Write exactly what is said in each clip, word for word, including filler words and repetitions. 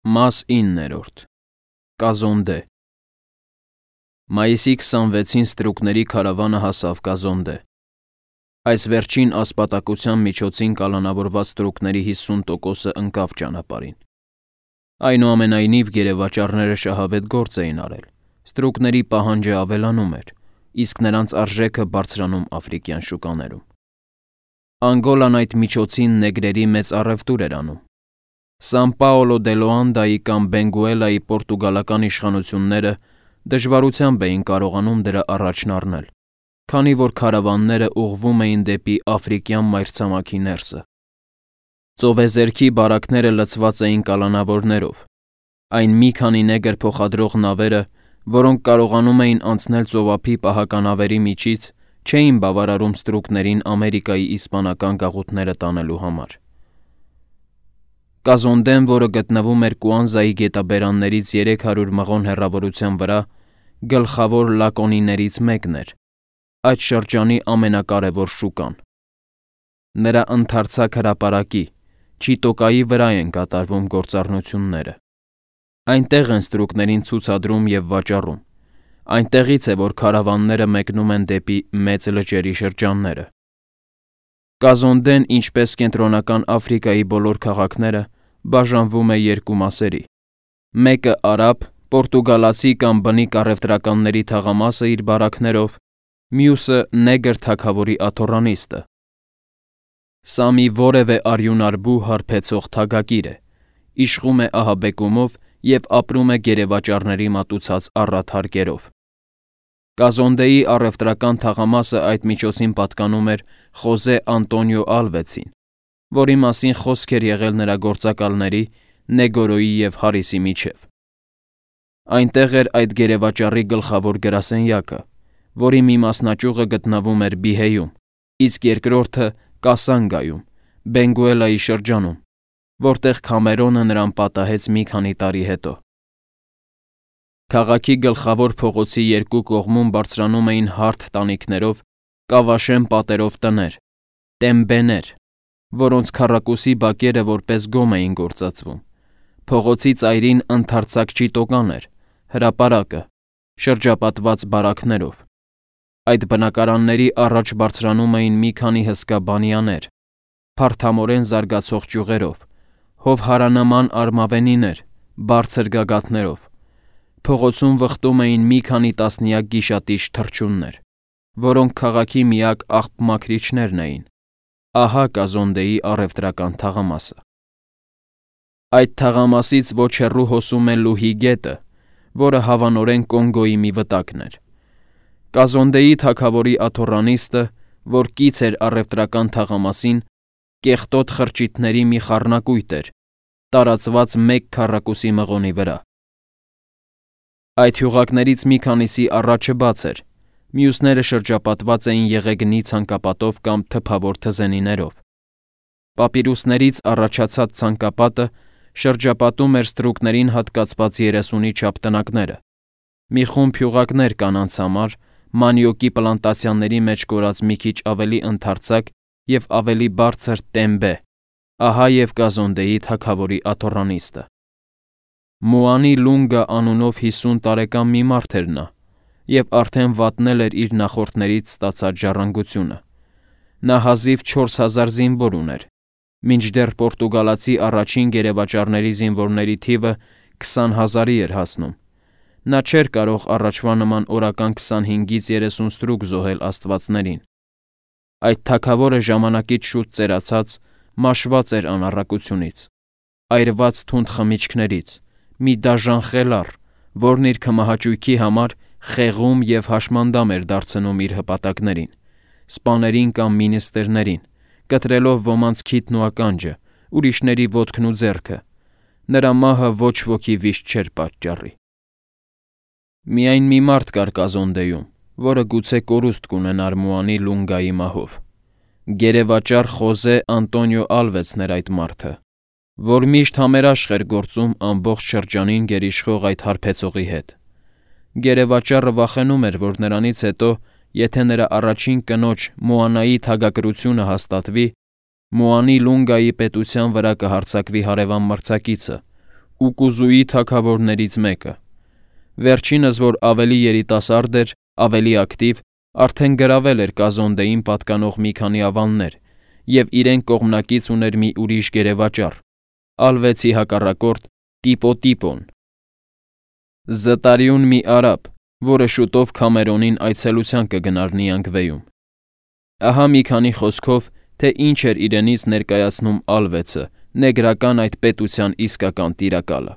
Մաս իններորդ Կազոնդե Մայիսի քսանվեցին ստրուկների քարավանը հասավ Կազոնդե։ Այս վերջին ասպատակության միջոցին կալանավորված ստրուկների հիսուն տոկոսը ընկավ ճանապարհին։ Այնուամենայնիվ գերեվաճառները շահավետ գործ էին արել, ստրուկների պահանջը ավելանում էր, իսկ նրանց արժեքը բարձրանում աֆրիկյան շուկաներում։ Անգոլան այդ միջոցին նեգրերի մեծ առևտուր էր անում։ Սան Պաոլո դե Լոանդայի կամ Բենգուելայի պորտուգալական իշխանությունները դժվարությամբ էին կարողանում դրա առաջն առնել, քանի որ քարավանները ուղղվում էին դեպի աֆրիկյան մայրցամաքի ներսը։ Ծովեզերքի բարակները լցված էին կալանավորներով։ Այն մի քանի նեգր փոխադրող նավերը, որոնք կարողանում էին անցնել ծովափի պահականավերի միջից, չէին բավարարում ստրուկներին Ամերիկայի իսպանական գաղութները տանելու համար։ Կազոնդեն, որը գտնվում էր Կուանզայի գետաբերաններից երեք հարյուր մղոն հեռավորության վրա, գլխավոր լակոնիներից մեկն էր, այդ շրջանի ամենակարևոր շուկան։ Նրա ընդարձակ հրապարակի, Չիտոկայի վրա են կատարվում գործառնությունները։ Այնտեղ են ստրուկներին ցուցադրում և վաճառում։ Այնտեղից է, որ քարավանները մեկնում են դեպի մեծ լճերի շրջանները։ Կազոնդեն, ինչպես Կենտրոնական Աֆրիկայի բոլոր քաղաքները, բաժանվում է երկու մասերի։ Մեկը արաբ, պորտուգալացի կամ բնիկ առևտրականների թաղամասը իր բարակներով, մյուսը նեգր թագավորի աթոռանիստը։ Սա մի որևէ արյունարբու հարբեցող թագակիր է, իշխում է ահաբեկումով և ապրում է գերեվաճառների մատուցած առատ հարկերով։ Կազոնդեի առևտրական թաղամասը այդ միջոցին պատկանում էր Խոզե Անտոնիո Ալվեցին, որի մասին խոսք էր եղել նրա գործակալների Նեգորոյի և Հարիսի միջև։ Այնտեղ էր այդ գերեվաճառի գլխավոր գրասենյակը, որի մի մասնաճյուղը գտնվում էր Բիհեյում, իսկ երկրորդը Կասանգայում, Բենգուելայի շրջանում, որտեղ Քամերոնը նրան պատահեց մի քանի տարի հետո։ Քաղաքի գլխավոր փողոցի երկու կողմում բարձրանում էին հարթ տանիքներով, կավաշեմ պատերով տներ, տեմբեներ, որոնց քառակուսի բակերը որպես գոմ էին գործածվում։ Փողոցի ծայրին ընդարձակ Չիտոկան էր, հրապարակը, շրջապատված բարակներով։ Այդ բնակարանների առաջ բարձրանում էին մի քանի հսկա բանյաներ, փարթամորեն զարգացող ճյուղերով, հովհարանման արմավենիներ, բարձր գագաթներով։ Փողոցում վխտում էին մի քանի տասնյակ գիշատիչ թռչուններ, որոնք քաղաքի միակ աղբմաքրիչներն էին։ Ահա Կազոնդեի առևտրական թաղամասը։ Այդ թաղամասից ոչ հեռու հոսում է Լուհի գետը, որը հավանորեն Կոնգոյի մի վտակն էր։ Կազոնդեի թագավորի աթոռանիստը, որ կից էր առևտրական թաղամասին, կեղտոտ խրճիթների մի խառնակույտ էր, տարածված մեկ քառակուսի մղոնի վրա։ Այդ հյուղակներից մի քանիսի առաջը բաց էր, մյուսները շրջապատված էին եղեգնի ցանկապատով կամ թփավոր թզենիներով։ Պապիրուսներից առաջացած ցանկապատը շրջապատում էր ստրուկներին հատկացված երեսունի չափ տնակները։ Մի խումբ հյուղակներ կանանց համար, մանիոկի պլանտացիաների մեջ կորած մի քիչ ավելի ընդարձակ և ավելի բարձր տեմբե, ահա և Կազոնդեի թագավորի աթոռանիստը։ Մուանի Լունգա անունով հիսուն տարեկան մի մարդ էր նա, և արդեն վատնել էր իր նախորդներից ստացած ժառանգությունը։ Նա հազիվ չորս հազար զինվոր ուներ, մինչդեռ պորտուգալացի առաջին գերեվաճառների զինվորների թիվը քսան հազարի էր հասնում։ Նա չէր կարող առաջվա նման օրական քսանհինգից երեսուն ստրուկ զոհել աստվածներին։ Այդ թագավորը ժամանակից շուտ ծերացած, մաշված էր անառակությունից, այրված թունդ խմիչքներից, մի դաժան խելառ, որն իր քմահաճույքի համար խեղում և հաշմանդամ էր դարձնում իր հպատակներին, սպաներին կամ մինիստրներին, կտրելով ոմանց քիթն ու ականջը, ուրիշների ոտքն ու ձեռքը։ Նրա մահը ոչ ոքի վիշտ չէր պատճառի։ Միայն մի մարդ կար Կազոնդեում, որը գուցե կորուստ կունենար Մուանի Լունգայի մահով։ Գերեվաճառ Խոզե Անտոնիո Ալվեցն էր այդ մարդը, որ միշտ համերաշխ էր գործում ամբողջ շրջանին գերիշխող այդ հարբեցողի հետ։ Գերեվաճառը վախենում էր, որ նրանից հետո, եթե նրա առաջին կնոջ Մուանայի թագակրությունը հաստատվի, Մուանի Լունգայի պետության վրա կհարձակվի հարևան մրցակիցը, ու կուզուի թագավորներից մեկը։ Վերջինս, որ ավելի երիտասարդ էր, ավելի ակտիվ, արդեն գրավել էր Կազոնդեին պատկանող մի քանի ավաններ և իրեն կողմնակից ուներ մի ուրիշ գերեվաճառ՝ Ալվեցի հակառակորդ Տիպո-Տիպոն։ Զտարյուն մի արաբ, որը շուտով Քամերոնին այցելության կգնար Նիանգվեում։ Ահա մի քանի խոսքով, թե ինչ էր իրենից ներկայացնում Ալվեցը, նեգրական այդ պետության իսկական տիրակալը։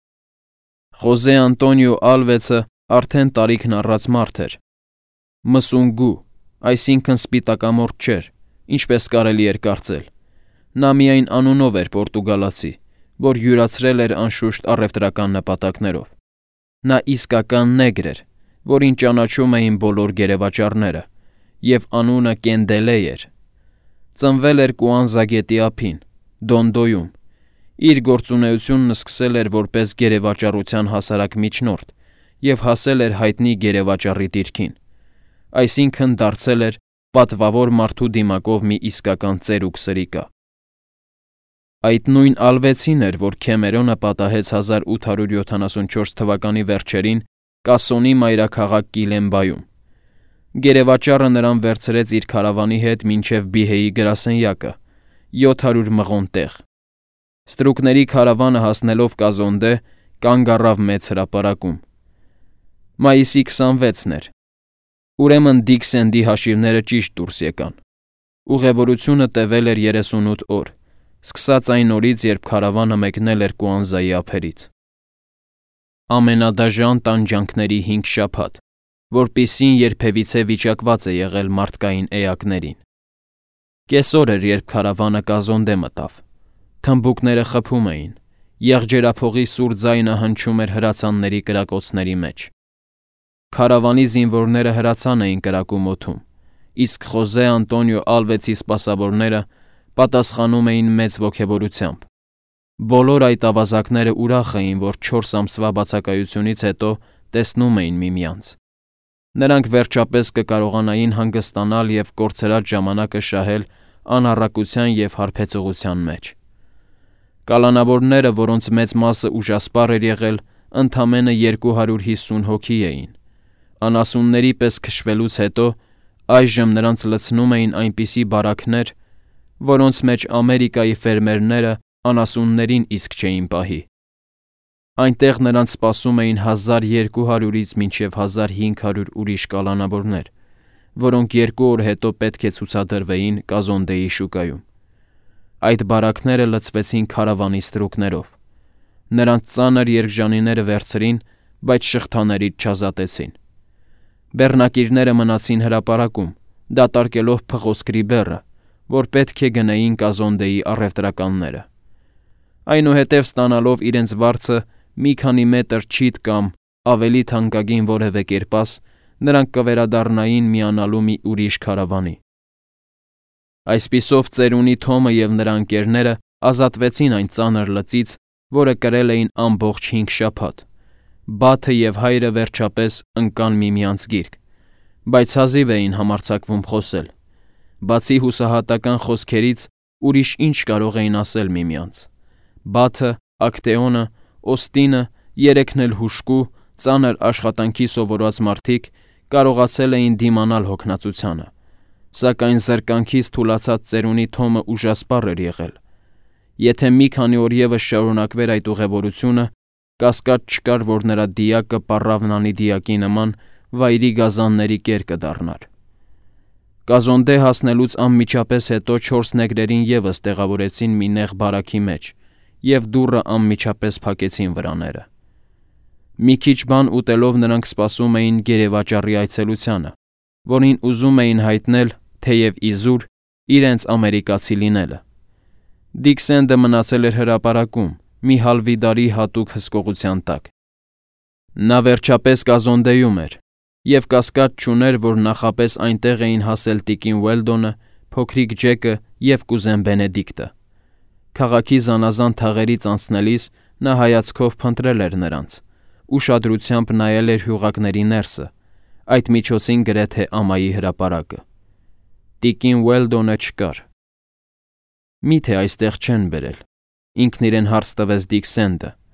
Խոզե Անտոնիո Ալվեցը արդեն տարիքն առած մարդ էր։ Մսունգու, այսինքն սպիտակամորթ չէր, ինչպես կարելի էր կարծել։ Նա միայն անունով էր պորտուգալացի, որ յուրացրել էր անշուշտ առևտրական նպատակներով։ Նա իսկական նեգր էր, որին ճանաչում էին բոլոր գերեվաճառները, և անունը Կենդելե էր։ Ծնվել էր Կուանզա գետի ափին, Դոնդոյում։ Իր գործունեությունն սկսել էր որպես գերեվաճառության հասարակ միջնորդ և հասել էր հայտնի գերեվաճառի դիրքին, այսինքն դարձել էր պատվավոր մարդու դիմակով մի իսկական ծերուկ սրիկա։ Այդ նույն Ալվեցին էր, որ Քեմերոնը պատահեց հազար ութ հարյուր յոթանասունչորս թվականի վերջերին Կասոնի մայրաքաղաք Կիլեմբայում։ Գերեվաճառը նրան վերցրեց իր քարավանի հետ մինչև Բիհեի գրասենյակը, յոթ հարյուր մղոն տեղ։ Ստրուկների քարավանը հասնելով Կազոնդե, կանգ առավ մեծ հրապարակում։ Մայիսի քսանվեցն էր։ Ուրեմն Դիքսենդի հաշիվները ճիշտ դուրս եկան։ Ուղևորությունը տևել էր երեսունութ օր, սկսած այն օրից, երբ քարավանը մեկնել էր Կուանզայի ափերից։ Ամենադաժան տանջանքների հինգ շաբաթ, որպիսին երբևիցե վիճակված է եղել մարդկային էակներին։ Կեսօր էր, երբ քարավանը Կազոնդե մտավ։ Թմբուկները խփում էին, եղջերափողի սուր ձայնը հնչում էր հրացանների կրակոցների մեջ։ Քարավանի զինվորները հրացան էին կրակում օդում, իսկ Խոզե Անտոնիո Ալվեցի սպասավորները պատասխանում էին մեծ ոգևորությամբ։ Բոլոր այդ ավազակները ուրախ էին, որ չորս ամսվա բացակայությունից հետո տեսնում էին միմյանց։ Նրանք վերջապես կկարողանային հանգստանալ և կորցրած ժամանակը շահել անառակության և հարբեցողության մեջ։ Կալանավորները, որոնց մեծ մասը ուժասպառ էր եղել, ընդամենը երկու հարյուր հիսուն հոգի էին։ Անասունների պես քշվելուց հետո այժմ նրանց լցնում էին այնպիսի բարաքներ, որոնց մեջ Ամերիկայի ֆերմերները անասուններին իսկ չէին պահի։ Այնտեղ նրանց սպասում էին հազար երկու հարյուրից մինչև հազար հինգ հարյուր ուրիշ կալանավորներ, որոնք երկու օր հետո պետք է ցուցադրվեին Կազոնդեի շուկայում։ Այդ բարաքները լցվեցին քարավանի ստրուկներով։ Նրանց ծանր երկժանիները վերցրին, բայց շղթաներից չազատեցին։ Բեռնակիրները մնացին հրապարակում, դատարկելով փղոսկրի բեռը, որ պետք է գնեին Կազոնդեի առևտրականները։ Այնուհետև ստանալով իրենց վարձը մի քանի մետր չիթ կամ ավելի թանկագին որևէ կերպաս, նրանք կվերադառնային միանալու մի ուրիշ քարավանի։ Այսպիսով ծերունի Թոմը և նրա ընկերները ազատվեցին այն ծանր լծից, որը կրել էին ամբողջ հինգ շաբաթ։ Բաթը և հայրը վերջապես ընկան միմյանց գիրկ, բայց հազիվ էին համարձակվում խոսել։ Բացի հուսահատական խոսքերից, ուրիշ ինչ կարող էին ասել միմյանց։ Բաթը, Ակտեոնը, Օստինը, երեքն էլ հուժկու, ծանր աշխատանքի սովորած մարդիկ կարողացել էին դիմանալ հոգնածությանը, սակայն զրկանքից թուլացած ծերունի Թոմը ուժասպառ էր եղել։ Եթե մի քանի օր ևս շարունակվեր այդ ուղևորությունը, կասկած չկար, որ նրա դիակը պառավնանի դիակի նման վայրի գազանների կեր կդառնար։ Կազոնդե հասնելուց անմիջապես հետո չորս նեգրերին ևս տեղավորեցին մի նեղ բարաքի մեջ և դուռը անմիջապես փակեցին վրաները։ Մի քիչ բան ուտելով նրանք սպասում էին գերեվաճառի այցելությանը, որին ուզում էին հայտնել, թեև իզուր, իրենց ամերիկացի լինելը։ Դիքսենդը մնացել էր հրապարակում, մի հալվիդարի հատուկ հսկողության տակ։ Նա վերջապես Կազոնդեում էր, և կասկած չուներ, որ նախապես այնտեղ էին հասել տիկին Ուելդոնը, փոքրիկ Ջեկը և կուզեն Բենեդիկտը։ Քաղաքի զանազան թաղերից անցնելիս նա հայացքով փնտրել էր նրանց, ուշադրությամբ նայել էր հյուղակների ներսը, այդ միջոցին գրեթե ամայի հրապարակը։ Տիկին Ուելդոնը չկար։ Միթե այստեղ չեն բերել, ինքն իրեն հարց տվեց Դիքսենդը,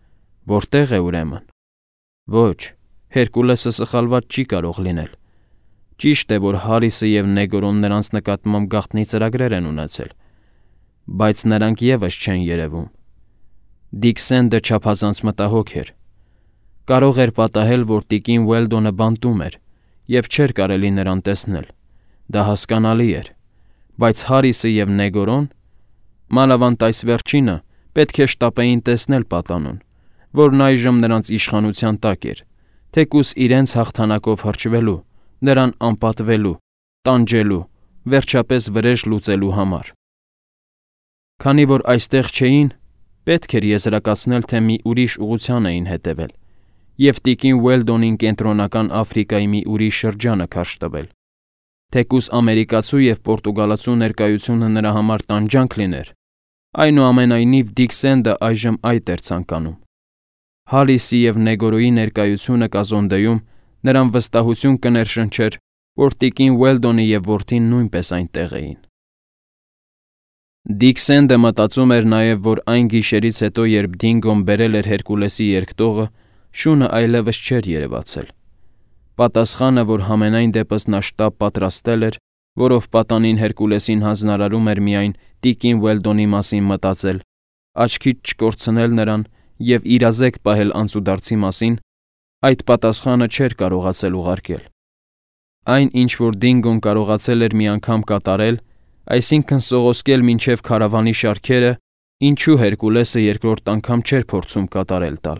Որտեղ է ուրեմն։ Ոչ, Հերկուլեսը սխալված չի կարող լինել։ Ճիշտ է, որ Հարիսը և Նեգորոն նրանց նկատմամբ գաղտնի ծրագրեր են ունեցել, բայց նրանք ևս չեն երևում։ Դիքսենդը չափազանց մտահոգ էր։ Կարող էր պատահել, որ տիկին Ուելդոնը բանտում էր, և չէր կարելի նրան տեսնել։ Դա հասկանալի էր, բայց Հարիսը և Նեգորոն, մանավանդ այս վերջինը, պետք է շտապեին տեսնել պատանուն, որն այժմ նրանց իշխանության տակ էր, թեկուզ իրենց հաղթանակով հրճվելու, նրան անպատվելու, տանջելու, վերջապես վրեժ լուծելու համար։ Քանի որ այստեղ չէին, պետք էր եզրակացնել, թե մի ուրիշ ուղղության էին հետևել, և տիկին Ուելդոնին Կենտրոնական Աֆրիկայի մի ուրիշ շրջանը քարշ տվել։ Թեկուզ ամերիկացու և պորտուգալացու ներկայությունը նրա համար տանջանք լիներ, այնուամենայնիվ Դիքսենդը այժմ այդ էր ցանկանում։ Հարիսի և Նեգորոյի ներկայությունը կազոնդեում նրան վստահություն կներշնչեր, որ տիկին Ուելդոնը և որդին նույնպես այնտեղ էին։ Դիքսենդը մտածում էր նաև, որ այն գիշերից հետո, երբ Դինգոն բերել էր Հերկուլեսի երկտողը, շունը այլևս չէր երևացել։ Պատասխանը, որ համենայն դեպս նա շտապ պատրաստել էր, որով պատանին Հերկուլեսին հանձնարարում էր միայն տիկին Ուելդոնի մասին մտածել, աչքից չկորցնել նրան և իրազեկ պահել անցուդարձի մասին, այդ պատասխանը չէր կարողացել ուղարկել։ Այն, ինչ որ Դինգոն կարողացել էր մի անգամ կատարել, այսինքն սողոսկել մինչև քարավանի շարքերը, ինչու Հերկուլեսը երկրորդ անգամ չէր փորձում կատարել տալ։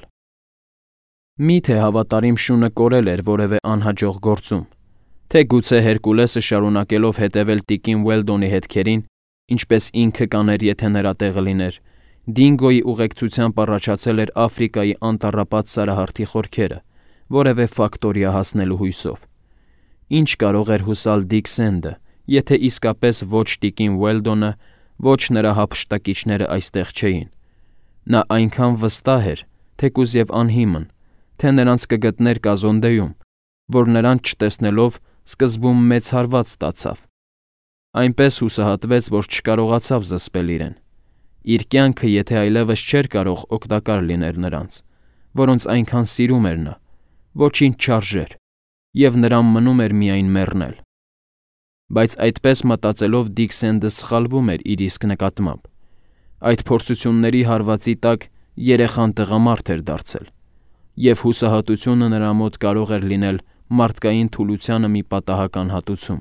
Մի՞թե հավատարիմ շունը կորել էր որևէ անհաջող գործում, թե գուցե Հերկուլեսը շարունակելով հետևել տիկին Ուելդոնի հետքերին, ինչպես ինքը կաներ, եթե նրա տեղը լիներ, Դինգոյի ուղեկցությամբ առաջացել էր Աֆրիկայի անտառապատ սարահարթի խորքերը, որևէ ֆակտորիա հասնելու հույսով։ Ինչ կարող էր հուսալ Դիքսենդը, եթե իսկապես ոչ տիկին Ուելդոնը, ոչ նրա հափշտակիչները այստեղ չէին։ Նա այնքան վստահ էր, թեկուզ և անհիմն, թե նրանց կգտներ կազոնդեում, որ նրանց չտեսնելով սկզբում մեծ հարված ստացավ։ Այնպես հուսահատվեց, որ չկարողացավ զսպել իրեն։ Իր կյանքը, եթե այլևս չէր կարող օգտակար լիներ նրանց, որոնց այնքան սիրում էր նա, ոչինչ չարժեր, և նրան մնում էր միայն մեռնել։ Բայց այդպես մտածելով Դիքսենդը սխալվում էր իր իսկ նկատմամբ։ Այդ փորձությունների հարվածի տակ երեխան տղամարդ էր դարձել, և հուսահատությունը նրա մոտ կարող էր լինել մարդկային թուլությանը մի պատահական հատուցում։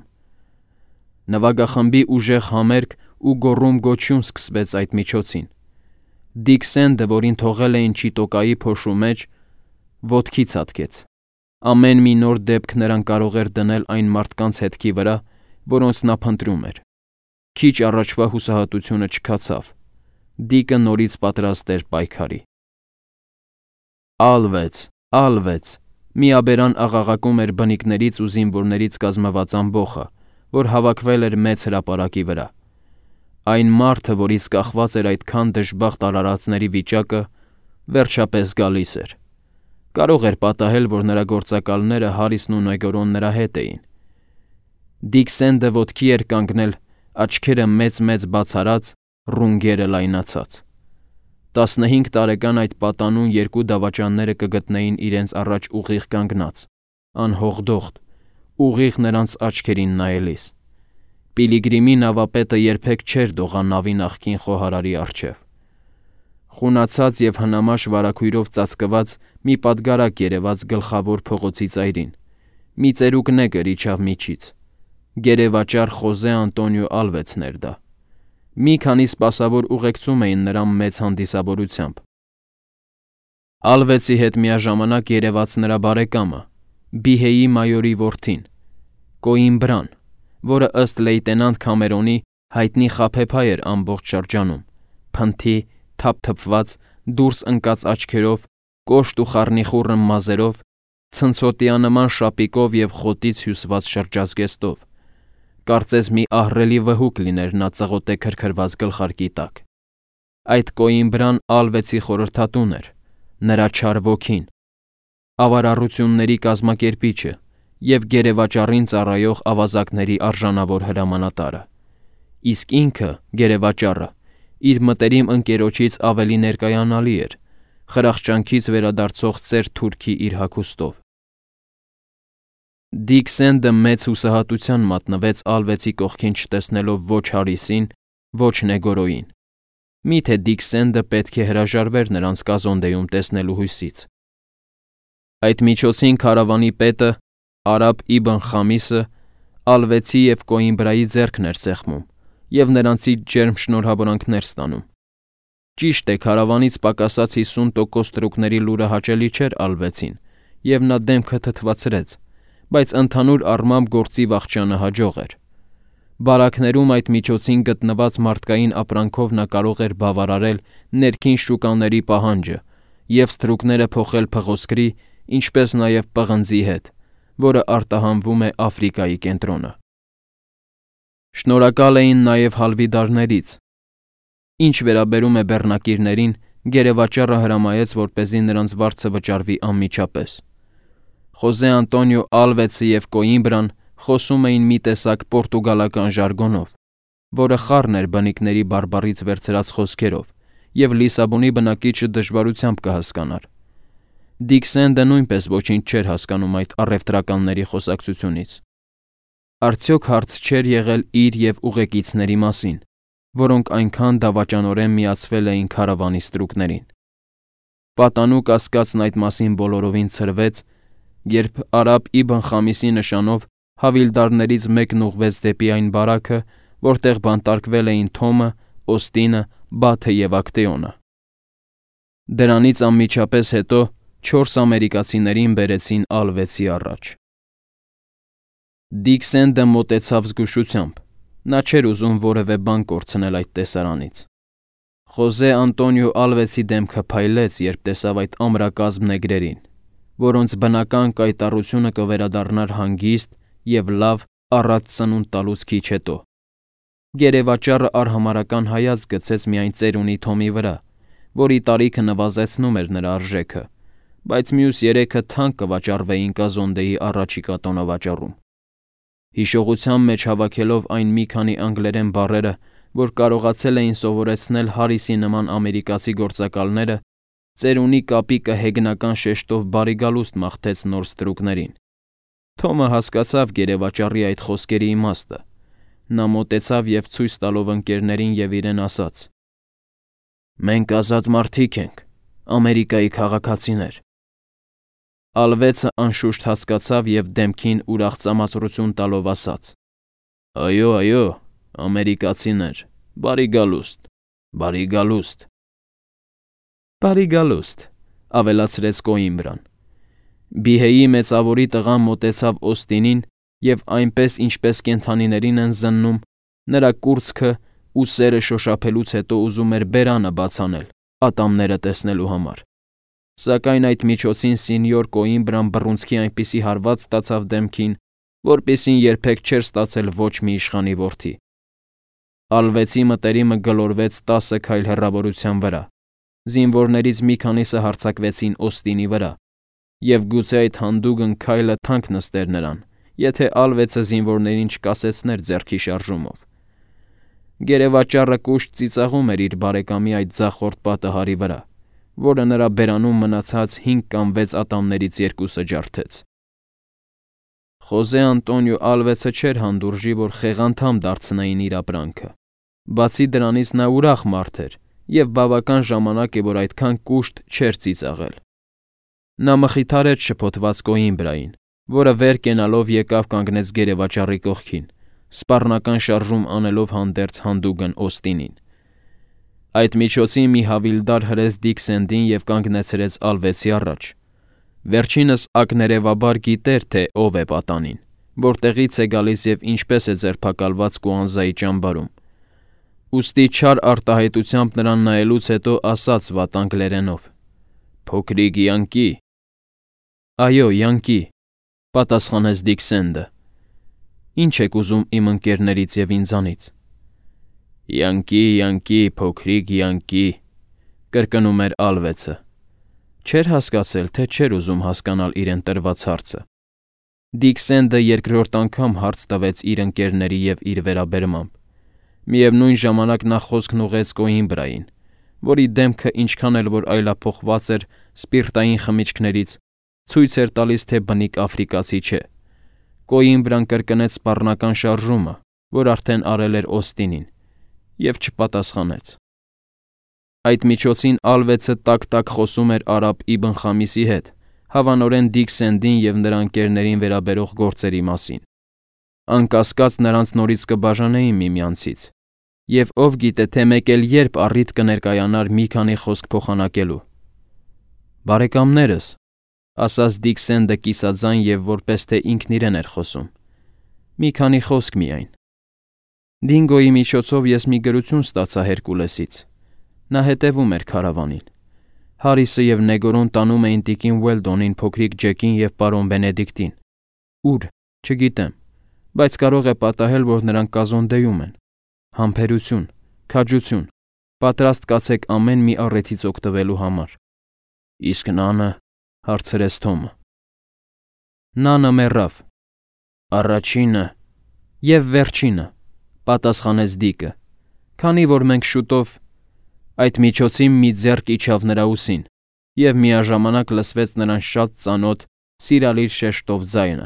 Նվագախմբի ուժեղ համերգ ու գոռում-գոչյուն սկսվեց այդ միջոցին։ Դիքսենդը, որին թողել էին Չիտոկայի փոշու մեջ, ոտքի ցատկեց։ Ամեն մի նոր դեպք նրան կարող էր դնել այն մարդկանց հետքի վրա, որոնց նա փնտրում էր։ Քիչ առաջվա հուսահատությունը չքացավ։ Դիկը նորից պատրաստ էր պայքարի։ Ալվեց, ալվեց, միաբերան աղաղակում էր բնիկներից ու զինվորներից կազմված ամբոխը, որ հավաքվել էր մեծ հրապարակի վրա։ Այն մարդը, որից կախված էր այդքան դժբախտ արարածների վիճակը, վերջապես գալիս էր։ Կարող էր պատահել, որ նրա գործակալները Հարիսն ու Նեգորոն նրա հետ էին։ Դիքսենդը ոտքի էր կանգնել, աչքերը մեծ-մեծ բաց արած, ռունգերը լայնացած։ Տասնհինգ տարեկան այդ պատանուն երկու դավաճանները կգտնեին իրենց առաջ ուղիղ կանգնած, անհողդողդ, ուղիղ նրանց աչքերին նայելիս։ Պիլիգրիմի նավապետը երբեք չէր դողա նավի նախկին խոհարարի առջև։ Խունացած և հնամաշ վարագույրով ծածկված մի պատգարակ երևաց գլխավոր փողոցի ծայրին։ Մի ծերուկ նեգր իջավ միջից։ Գերեվաճառ Խոզե Անտոնիո Ալվեցն էր դա։ Մի քանի սպասավոր ուղեկցում էին նրան մեծ հանդիսավորությամբ։ Ալվեցի հետ միաժամանակ երևաց նրա բարեկամը, Բիհեյի մայորի որդին, Կոիմբրան, որը ըստ լեյտենանտ Քամերոնի հայտնի խաբեբայ էր ամբողջ շրջանում, փնթի, թափթփված, դուրս ընկած աչքերով, կոշտ ու խառնիխուռն մազերով, ցնցոտիանման շապիկով և խոտից հյուսված շրջազգեստով։ Կարծես մի ահռելի վհուկ լիներ նա ծղոտե քրքրված գլխարկի տակ։ Այդ Կոիմբրան Ալվեցի խորհրդատուն էր, նրա չար ոգին, ավարառությունների կազմակերպիչը և գերեվաճառին ծառայող ավազակների արժանավոր հրամանատարը։ Իսկ ինքը, գերեվաճառը, իր մտերիմ ընկերոջից ավելի ներկայանալի էր, խրախճանքից վերադարձող ծեր թուրքի իր հագուստով։ Դիկ Սենդը մեծ հուսահատության մատնվեց Ալվեցի կողքին չտեսնելով ոչ Հարիսին, ոչ Նեգորոյին։ Միթե Դիկ Սենդը պետք է հրաժարվեր նրանց Կազոնդեում տեսնելու հույսից։ Այդ միջոցին քարավանի պետը, Արաբ Իբն Խամիսը, Ալվեցի և Կոիմբրայի ձեռքն էր սեղմում և նրանցից ջերմ շնորհավորանքներ ստանում։ Ճիշտ է, քարավանից պակասած հիսուն տոկոս թրուկների լուրը հաճելի չէր Ալվեցին, և նա դեմքը թթվածրեց, բայց ընդհանուր առմամբ գործի վախճանը հաջող էր։ Բարակներում այդ միջոցին գտնված մարդկային ապրանքով նա կարող էր բավարարել ներքին շուկաների պահանջը և ստրուկները փոխել փղոսկրի, ինչպես նաև պղնձի հետ, որը արտահանվում է Աֆրիկայի կենտրոնը։ Շնորհակալ էին նաև հալվիդարներից։ Ինչ վերաբերում է բեռնակիրներին, գերեվաճառը հրամայեց, որպեսզի նրանց վարձը վճարվի անմիջապես։ Խոզե Անտոնիո Ալվեցը և Կոիմբրան խոսում էին մի տեսակ պորտուգալական ժարգոնով, որը խառն էր բնիկների բարբառից վերցրած խոսքերով, և Լիսաբոնի բնակիչը դժվարությամբ կհասկանար։ Դիկ Սենդը նույնպես ոչինչ չէր հասկանում այդ առևտրականների խոսակցությունից։ Արդյոք հարց չէր եղել իր և ուղեկիցների մասին, որոնք այնքան դավաճանորեն միացվել էին քարավանի ստրուկներին։ Պատանու կասկածն այդ մասին բոլորովին ցրվեց, երբ Արաբ Իբն Խամիսի նշանով հավիլդարներից մեկն ուղղվեց դեպի այն բարաքը, որտեղ բանտարկվել էին Թոմը, Օստինը, Բաթը և Ակտեոնը։ Դրանից անմիջապես հետո չորս ամերիկացիներին բերեցին Ալվեցի առաջ։ Դիկ Սենդը մոտեցավ զգուշությամբ։ Նա չէր ուզում որևէ բան կորցնել այդ տեսարանից։ Խոզե Անտոնիո Ալվեցի դեմքը փայլեց, երբ տեսավ այդ ամրակազմ նեգրերին, որոնց բնական կայտառությունը կվերադառնար հանգիստ և լավ առատ սնունդ տալուց քիչ հետո։ Գերեվաճառը արհամարհական հայացք գցեց միայն ծերունի Թոմի վրա, որի տարիքը նվազեցնում էր նրա արժեքը, բայց մյուս երեքը թանկ կվաճառվեին Կազոնդեի առաջիկա տոնավաճառում։ Հիշողության մեջ հավաքելով այն մի քանի անգլերեն բառերը, որ կարողացել էին սովորեցնել Հարիսի նման ամերիկացի գործակալները, ծերունի կապիկը հեգնական շեշտով բարի գալուստ մաղթեց նոր ստրուկներին։ Թոմը հասկացավ գերեվաճառի այդ խոսքերի իմաստը։ Նա մոտեցավ և ցույց տալով ընկերներին և իրեն ասաց. «Մենք ազատ մարդիկ ենք, Ամերիկայի քաղաքացիներ»։ Ալվեցը անշուշտ հասկացավ և դեմքին ուրախ ծամացրություն տալով ասաց. «Այո, այո, ամերիկացիներ, բարի գալուստ, բարի գալուստ»։ «Բարի գալուստ», ավելացրեց Կոիմբրան։ Բիհեյի մեծավորի տղան մոտեցավ Օստինին և այնպես, ինչպես կենդանիներին են զննում, նրա կուրծքը ու սերը շոշափելուց հետո ուզում էր բերանը բաց անել ատամները տեսնելու համար։ Սակայն այդ միջոցին սենյոր Կոիմբրան բռունցքի այնպիսի հարված ստացավ դեմքին, որպիսին երբեք չէր ստացել ոչ մի իշխանի որդի։ Ալվեցի մտերիմը գլորվեց տասը քայլ հեռավորության վրա, զինվորներից մի քանիսը հարձակվեցին Օստինի վրա, և գուցե այդ հանդուգն քայլը թանկ նստեր նրան, եթե Ալվեցը զինվորներին չկասեցներ ձեռքի շարժումով։ Գերեվաճառը կուշտ ծիծաղում էր իր բարեկամի այդ ձախորդ պատահարի վրա, որը նրա բերանում մնացած հինգ կամ վեց ատամներից երկուսը ջարդեց։ Խոզե Անտոնիո Ալվեցը չէր հանդուրժի, որ խեղանդամ դարձնեին իր ապրանքը։ Բացի դրանից նա ուրախ մարդ էր, և բավական ժամանակ է, որ այդքան կուշտ չէր ծիծաղել։ Նա մխիթարեց շփոթված Կոիմբրային, որը վեր կենալով եկավ կանգնեց գերեվաճառի կողքին, սպառնական շարժում անելով հանդերձ հանդուգն Օստինին։ Այդ միջոցին մի հավիլդար հրեց Դիկ Սենդին և կանգնեցրեց Ալվեցի առաջ։ Վերջինս ակներևաբար գիտեր, թե ով է պատանին, որտեղից է գալիս և ինչպես է ձերբակալված Կուանզայի ճամբարում։ Ուստի չար արտահայտությամբ նրան նայելուց հետո ասաց վատ անգլերենով. «Փոքրիկ յանկի»։ «Այո, յանկի», պատասխանեց Դիկ Սենդը։ «Ինչ եք ուզում իմ ընկերներից և ինձանից»։ «Յանկի, յանկի, փոքրիկ յանկի», կրկնում էր Ալվեցը։ Չէր հասկացել, թե չէր ուզում հասկանալ իրեն տրված հարցը։ Դիկ Սենդը երկրորդ անգամ հարց տվեց իր ընկերների և իր վերաբերմամբ։ Միևնույն ժամանակ նա խոսքն ուղղեց Կոիմբրային, որի դեմքը ինչքան էլ որ այլափոխված էր սպիրտային խմիչքներից, ցույց էր տալիս, թե բնիկ աֆրիկացի չէ։ Կոյին վրան կրկնեց սպառնական շարժումը, որ արդեն արել էր Օստինին, և չպատասխանեց։ Այդ միջոցին Ալվեցը տակ-տակ խոսում էր արաբ Իբն Խամիսի հետ, հավանորեն Դիք Սենդին և նրա ընկերներին վերաբերող գործերի մասին։ Անկասկած նրանց նորից կբաժանեին միմյանցից, և ով գիտե, թե մեկ էլ երբ առիթ կներկայանար մի քանի խոսք փոխանակելու։ «Բարեկամներս», ասաց Դիք Սենդը կիսաձայն և որպես թե ինքն իրեն էր խոսում, «մի քանի խոսք միայն։ Դինգոյի միջոցով ես մի գրություն ստացա Հերկուլեսից։ Նա հետևում էր քարավանին։ Հարիսը և Նեգորոն տանում էին տիկին Ուելդոնին, փոքրիկ Ջեկին և պարոն Բենեդիկտին։ Ուր, չգիտեմ, բայց կարող է պատահել, որ նրանք կազոնդեում են։ Համբերություն, քաջություն, պատրաստ կացեք ամեն մի առիթից օգտվելու համար»։ «Իսկ Նանը», հարցրեց Թոմը։ «Նանը մեռավ»։ «Առաջինը և վերջինը», պատասխանեց Դիկը, քանի որ մենք շուտով… Այդ միջոցին մի ձեռք իջավ նրա ուսին, և միաժամանակ լսվեց նրան շատ ծանոթ, սիրալիր շեշտով ձայնը.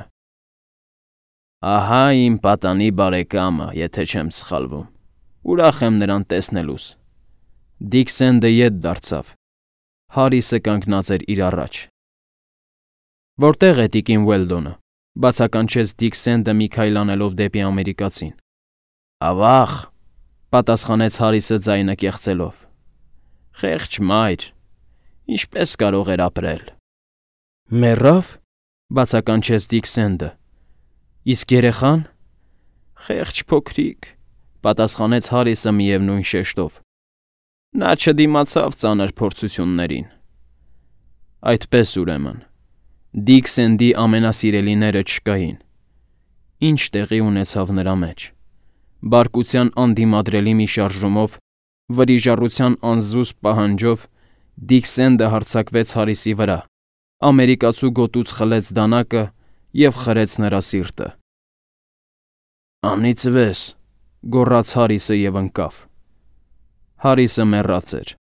«Ահա իմ պատանի բարեկամը, եթե չեմ սխալվում, ուրախ եմ նրան տեսնելուս»։ Դիք Սենդը ետ դարձավ։ Հարիսը կանգնած էր իր առաջ։ «Որտե՞ղ է տիկին Ուելդոնը», բացականչեց Դիք Սենդը մի քայլ անելով դեպի ամերիկացին։ «Ավա՜ղ», պատասխանեց Հարիսը ձայնը կեղծելով։ «Խեղճ մայր, ինչպե՞ս կարող էր ապրել»։ «Մեռա՞վ», բացականչեց Դիք Սենդը։ «Իսկ երեխա՞ն»։ «Խեղճ փոքրիկ», պատասխանեց Հարիսը միևնույն շեշտով։ «Նա չդիմացավ ծանր փորձություններին»։ Այդպես, ուրեմն, Դիք Սենդի ամենասիրելիները չկային։ Ինչ տեղի ունեցավ նրա մեջ։ Բարկության անդիմադրելի մի շարժումով, վրիժառության անզուսպ պահանջով Դիք Սենդը հարձակվեց Հարիսի վրա, ամերիկացու գոտուց խլեց դանակը և խրեց նրա սիրտը։ «Անիծվես», գոռաց Հարիսը և ընկավ։ Հարիսը մեռած էր։